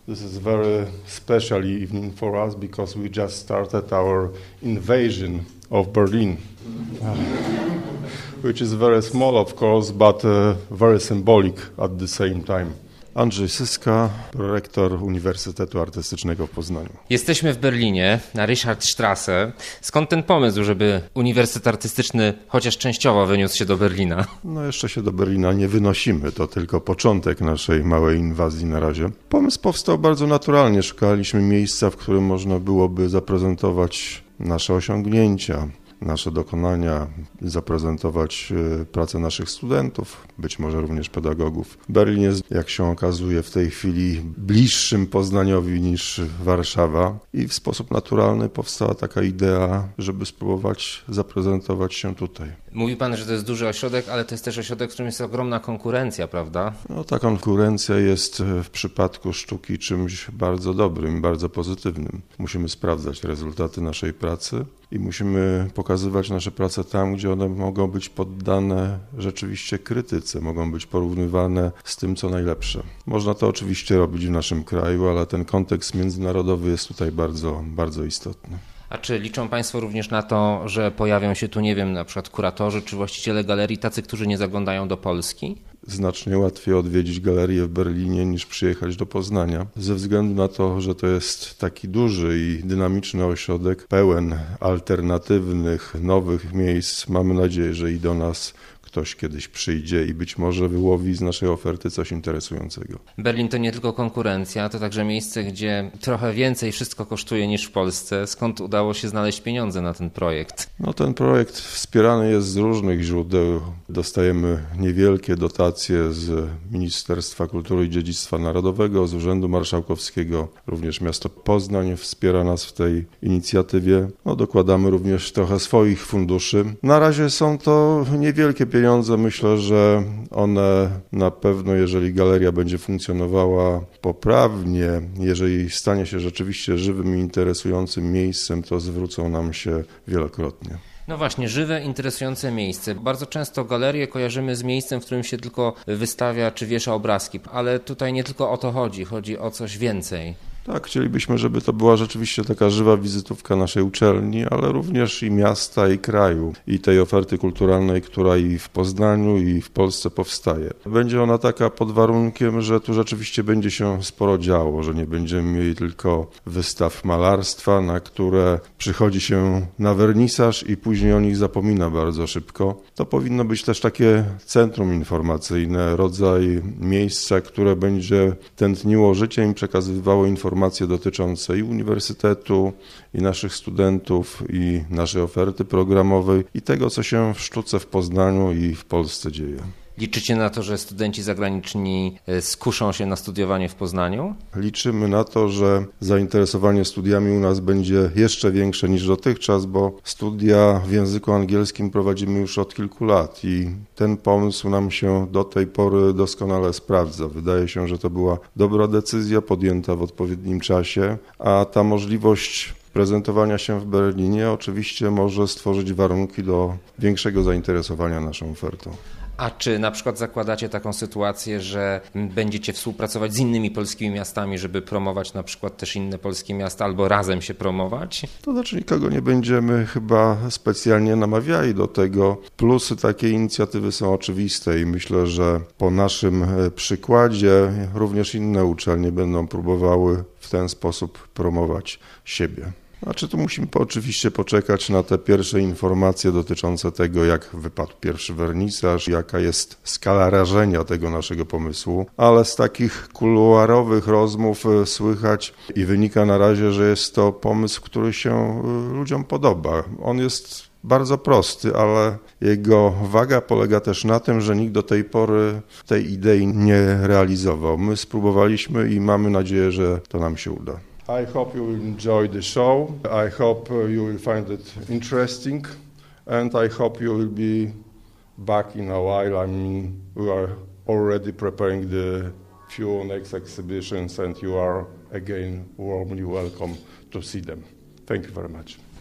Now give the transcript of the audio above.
This is a very special evening for us because we just started our invasion of Berlin, which is very small, of course, but very symbolic at the same time. Andrzej Syska, prorektor Uniwersytetu Artystycznego w Poznaniu. Jesteśmy w Berlinie, na Richardstrasse. Skąd ten pomysł, żeby Uniwersytet Artystyczny chociaż częściowo wyniósł się do Berlina? No jeszcze się do Berlina nie wynosimy, to tylko początek naszej małej inwazji na razie. Pomysł powstał bardzo naturalnie, szukaliśmy miejsca, w którym można byłoby zaprezentować nasze osiągnięcia, nasze dokonania, zaprezentować pracę naszych studentów, być może również pedagogów. Berlin jest, jak się okazuje, w tej chwili bliższym Poznaniowi niż Warszawa i w sposób naturalny powstała taka idea, żeby spróbować zaprezentować się tutaj. Mówi pan, że to jest duży ośrodek, ale to jest też ośrodek, w którym jest ogromna konkurencja, prawda? No, ta konkurencja jest w przypadku sztuki czymś bardzo dobrym, bardzo pozytywnym. Musimy sprawdzać rezultaty naszej pracy i musimy pokazywać nasze prace tam, gdzie one mogą być poddane rzeczywiście krytyce, mogą być porównywane z tym, co najlepsze. Można to oczywiście robić w naszym kraju, ale ten kontekst międzynarodowy jest tutaj bardzo, bardzo istotny. A czy liczą państwo również na to, że pojawią się tu, nie wiem, na przykład kuratorzy czy właściciele galerii, tacy, którzy nie zaglądają do Polski? Znacznie łatwiej odwiedzić galerię w Berlinie niż przyjechać do Poznania. Ze względu na to, że to jest taki duży i dynamiczny ośrodek, pełen alternatywnych, nowych miejsc, mamy nadzieję, że i do nas ktoś kiedyś przyjdzie i być może wyłowi z naszej oferty coś interesującego. Berlin to nie tylko konkurencja, to także miejsce, gdzie trochę więcej wszystko kosztuje niż w Polsce. Skąd udało się znaleźć pieniądze na ten projekt? No, ten projekt wspierany jest z różnych źródeł. Dostajemy niewielkie dotacje z Ministerstwa Kultury i Dziedzictwa Narodowego, z Urzędu Marszałkowskiego. Również miasto Poznań wspiera nas w tej inicjatywie. No, dokładamy również trochę swoich funduszy. Na razie są to niewielkie pieniądze. Myślę, że one na pewno, jeżeli galeria będzie funkcjonowała poprawnie, jeżeli stanie się rzeczywiście żywym i interesującym miejscem, to zwrócą nam się wielokrotnie. No właśnie, żywe, interesujące miejsce. Bardzo często galerię kojarzymy z miejscem, w którym się tylko wystawia czy wiesza obrazki, ale tutaj nie tylko o to chodzi, chodzi o coś więcej. Tak, chcielibyśmy, żeby to była rzeczywiście taka żywa wizytówka naszej uczelni, ale również i miasta, i kraju, i tej oferty kulturalnej, która i w Poznaniu, i w Polsce powstaje. Będzie ona taka pod warunkiem, że tu rzeczywiście będzie się sporo działo, że nie będziemy mieli tylko wystaw malarstwa, na które przychodzi się na wernisaż i później o nich zapomina bardzo szybko. To powinno być też takie centrum informacyjne, rodzaj miejsca, które będzie tętniło życiem i przekazywało informacje dotyczące i uniwersytetu, i naszych studentów, i naszej oferty programowej, i tego, co się w sztuce w Poznaniu i w Polsce dzieje. Liczycie na to, że studenci zagraniczni skuszą się na studiowanie w Poznaniu? Liczymy na to, że zainteresowanie studiami u nas będzie jeszcze większe niż dotychczas, bo studia w języku angielskim prowadzimy już od kilku lat i ten pomysł nam się do tej pory doskonale sprawdza. Wydaje się, że to była dobra decyzja podjęta w odpowiednim czasie, a ta możliwość prezentowania się w Berlinie oczywiście może stworzyć warunki do większego zainteresowania naszą ofertą. A czy na przykład zakładacie taką sytuację, że będziecie współpracować z innymi polskimi miastami, żeby promować na przykład też inne polskie miasta albo razem się promować? To znaczy nikogo nie będziemy chyba specjalnie namawiali do tego. Plusy takiej inicjatywy są oczywiste i myślę, że po naszym przykładzie również inne uczelnie będą próbowały w ten sposób promować siebie. Znaczy tu musimy oczywiście poczekać na te pierwsze informacje dotyczące tego, jak wypadł pierwszy wernisaż, jaka jest skala rażenia tego naszego pomysłu, ale z takich kuluarowych rozmów słychać i wynika na razie, że jest to pomysł, który się ludziom podoba. On jest bardzo prosty, ale jego waga polega też na tym, że nikt do tej pory tej idei nie realizował. My spróbowaliśmy i mamy nadzieję, że to nam się uda. I hope you will enjoy the show. I hope you will find it interesting and I hope you will be back in a while. I mean, we are already preparing the few next exhibitions and you are again warmly welcome to see them. Thank you very much.